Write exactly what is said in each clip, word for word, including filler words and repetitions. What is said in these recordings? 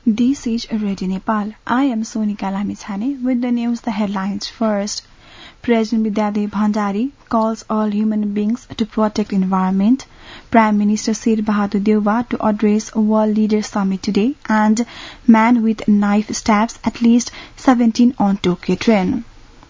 This is Radio Nepal. I am Sonika Lamithane with the news, the headlines first. President Vidyadev Bhandari calls all human beings to protect environment. Prime Minister Sher Bahadur Deuba to address World Leaders Summit today, and man with knife stabs at least seventeen on Tokyo train.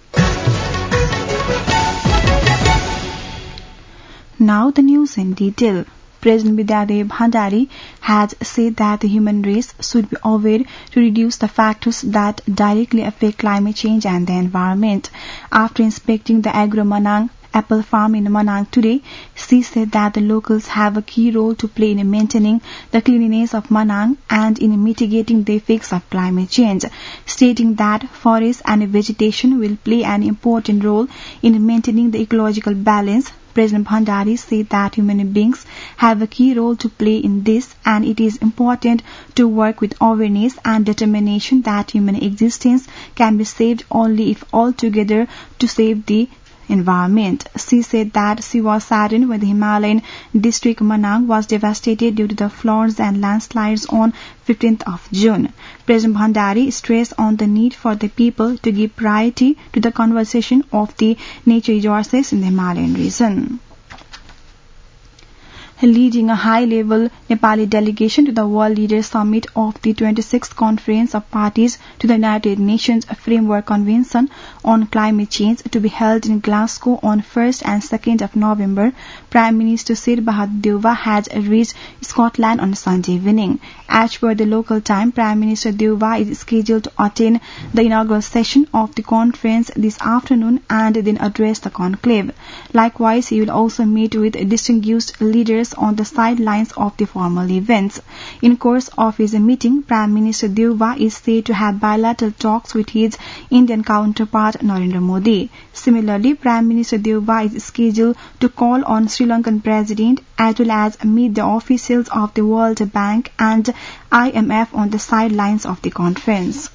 Now the news in detail. President Vidyadev Bhandari has said that the human race should be aware to reduce the factors that directly affect climate change and the environment. After inspecting the Agro Manang apple farm in Manang today, she said that the locals have a key role to play in maintaining the cleanliness of Manang and in mitigating the effects of climate change, stating that forests and vegetation will play an important role in maintaining the ecological balance. President Bhandari said that human beings have a key role to play in this, and it is important to work with awareness and determination that human existence can be saved only if all together to save the environment. She said that she was saddened when the Himalayan district Manang was devastated due to the floods and landslides on fifteenth of June. President Bhandari stressed on the need for the people to give priority to the conservation of the nature resources in the Himalayan region. Leading a high-level Nepali delegation to the World Leaders Summit of the twenty-sixth Conference of Parties to the United Nations Framework Convention on Climate Change to be held in Glasgow on first and second of November, Prime Minister Sher Bahadur Deuba has reached Scotland on Sunday evening. As per the local time, Prime Minister Deuba is scheduled to attend the inaugural session of the conference this afternoon and then address the conclave. Likewise, he will also meet with distinguished leaders on the sidelines of the formal events. In course of his meeting, Prime Minister Deuba is said to have bilateral talks with his Indian counterpart Narendra Modi. Similarly, Prime Minister Deuba is scheduled to call on Sri Lankan President as well as meet the officials of the World Bank and I M F on the sidelines of the conference.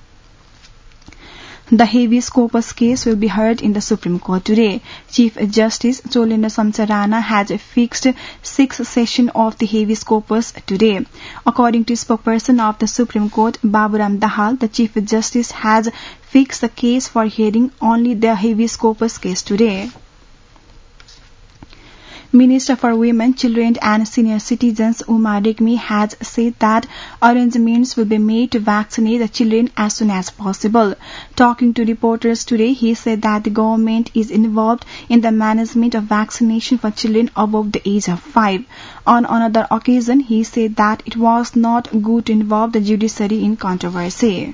The habeas corpus case will be heard in the Supreme Court today. Chief Justice Cholendra Samsarana has fixed sixth session of the habeas corpus today. According to spokesperson of the Supreme Court, Baburam Dahal, the Chief Justice has fixed the case for hearing only the habeas corpus case today. Minister for Women, Children and Senior Citizens Uma Regmi has said that arrangements will be made to vaccinate the children as soon as possible. Talking to reporters today, he said that the government is involved in the management of vaccination for children above the age of five. On another occasion, he said that it was not good to involve the judiciary in controversy.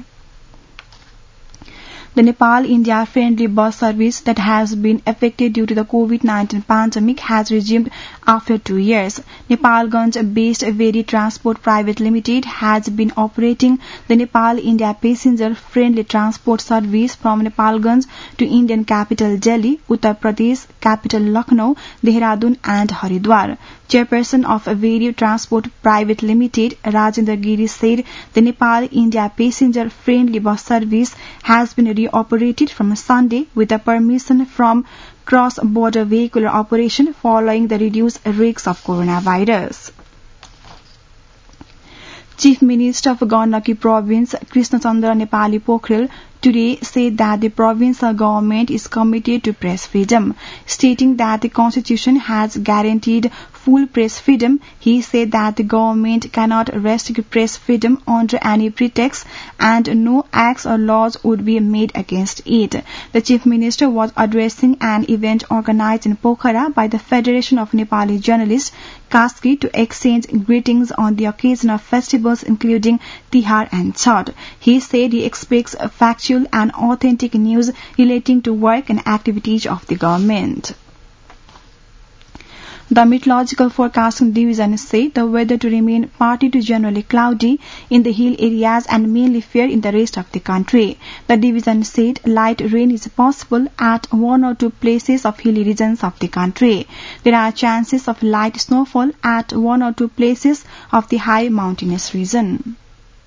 The Nepal-India friendly bus service that has been affected due to the COVID nineteen pandemic has resumed after two years. Nepalganj-based Veri Transport Private Limited has been operating the Nepal-India passenger-friendly transport service from Nepalganj to Indian capital Delhi, Uttar Pradesh capital Lucknow, Dehradun and Haridwar. Chairperson of Veri Transport Private Limited, Rajendra Giri, said the Nepal-India passenger-friendly bus service has been reoperated from Sunday with a permission from cross-border vehicular operation following the reduced risks of coronavirus. Chief Minister of Gandaki Province, Krishna Chandra Nepali Pokhrel, today said that the provincial government is committed to press freedom. Stating that the constitution has guaranteed full press freedom, he said that the government cannot restrict press freedom under any pretext and no acts or laws would be made against it. The Chief Minister was addressing an event organized in Pokhara by the Federation of Nepali Journalists, Kaski, to exchange greetings on the occasion of festivals including Tihar and Chhath. He said he expects a factual and authentic news relating to work and activities of the government. The Meteorological Forecasting Division said the weather to remain partly to generally cloudy in the hill areas and mainly fair in the rest of the country. The division said light rain is possible at one or two places of hilly regions of the country. There are chances of light snowfall at one or two places of the high mountainous region.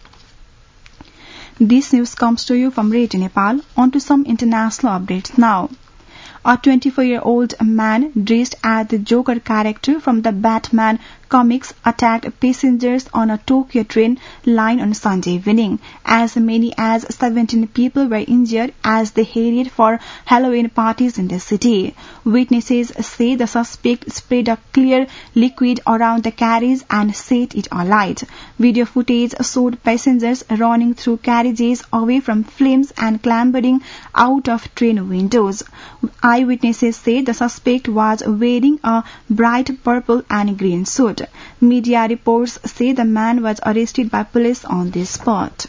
This news comes to you from Radio Nepal. On to some international updates now. A twenty-four-year-old man dressed as the Joker character from the Batman comics attacked passengers on a Tokyo train line on Sunday evening. As many as seventeen people were injured as they headed for Halloween parties in the city. Witnesses say the suspect sprayed a clear liquid around the carriage and set it alight. Video footage showed passengers running through carriages away from flames and clambering out of train windows. Eyewitnesses say the suspect was wearing a bright purple and green suit. Media reports say the man was arrested by police on the spot.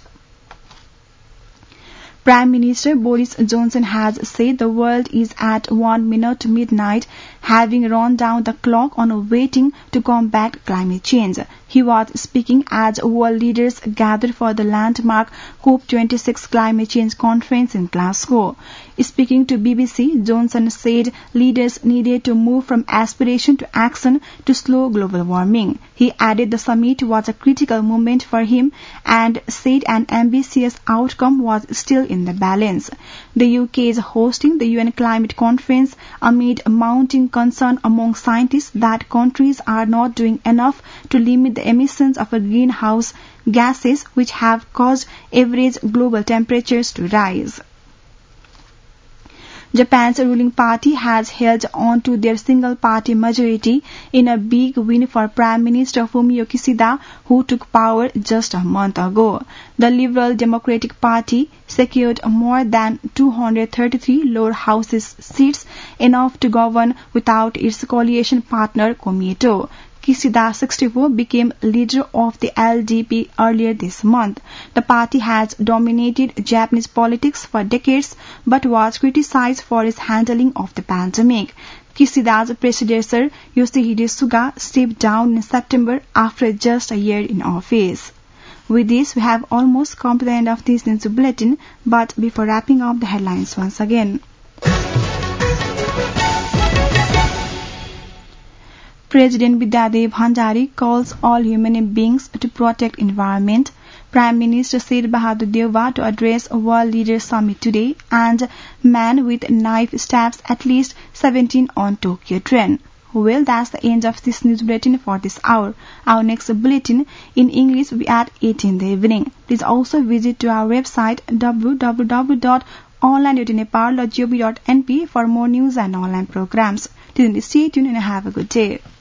Prime Minister Boris Johnson has said the world is at one minute to midnight, having run down the clock on waiting to combat climate change. He was speaking as world leaders gathered for the landmark COP twenty-six climate change conference in Glasgow. Speaking to B B C, Johnson said leaders needed to move from aspiration to action to slow global warming. He added the summit was a critical moment for him and said an ambitious outcome was still in the balance. The U K is hosting the U N climate conference amid mounting concern among scientists that countries are not doing enough to limit the emissions of greenhouse gases which have caused average global temperatures to rise. Japan's ruling party has held on to their single-party majority in a big win for Prime Minister Fumio Kishida, who took power just a month ago. The Liberal Democratic Party secured more than two hundred thirty-three lower house seats, enough to govern without its coalition partner Komeito. Kishida, sixty-four, became leader of the L D P earlier this month. The party has dominated Japanese politics for decades but was criticized for its handling of the pandemic. Kishida's predecessor, Yoshihide Suga, stepped down in September after just a year in office. With this, we have almost come to the end of this news bulletin, but before wrapping up the headlines once again. President Vidyadev Bhandari calls all human beings to protect environment. Prime Minister Sher Bahadur Deuba to address a World Leaders Summit today, and man with knife stabs at least seventeen on Tokyo train. Well, that's the end of this news bulletin for this hour. Our next bulletin in English will be at eight in the evening. Please also visit to our website w w w dot online dot nepal dot gov dot n p for more news and online programs. Till then, stay tuned and have a good day.